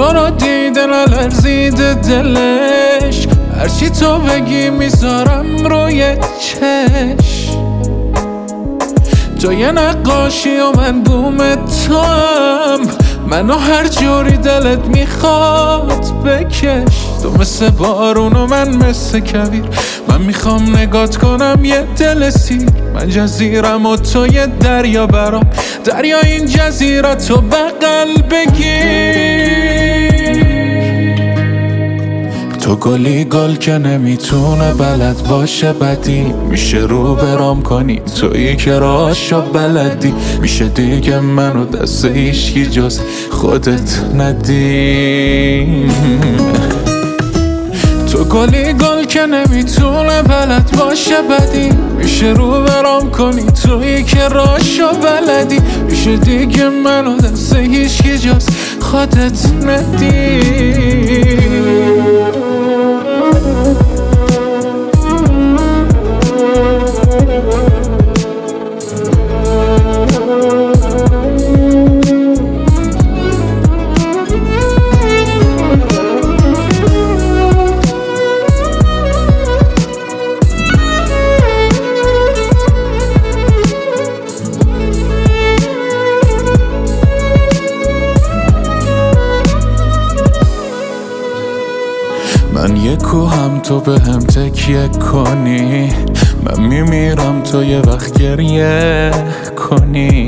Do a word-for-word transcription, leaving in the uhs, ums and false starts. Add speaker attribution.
Speaker 1: تو رو دیده نلرزیده دلش، هرچی تو بگی میذارم روی چش. تو یه نقاشی و من بوم تو هم، منو هر جوری دلت میخواد بکش. تو مثل بارون و من مثل کویر، من میخوام نگات کنم یه دل سیر. من جزیرم و تو یه دریا برام، دریا این جزیره تو بغل بگیر. تو گلی گل که نمیتونه بلد باشه بدی، میشه رو برام کنی تویی که راشو بلدی. میشه دیگه منو دست هیچکی جز خودت ندی. تو گلی گل که نمیتونه بلد باشه بدی، میشه رو برام کنی تویی که راشو بلدی. میشه دیگه منو دست هیچکی جز خودت ندی. من یه کوهم تو به هم تکیه کنی، من میمیرم تو یه وقت گریه کنی.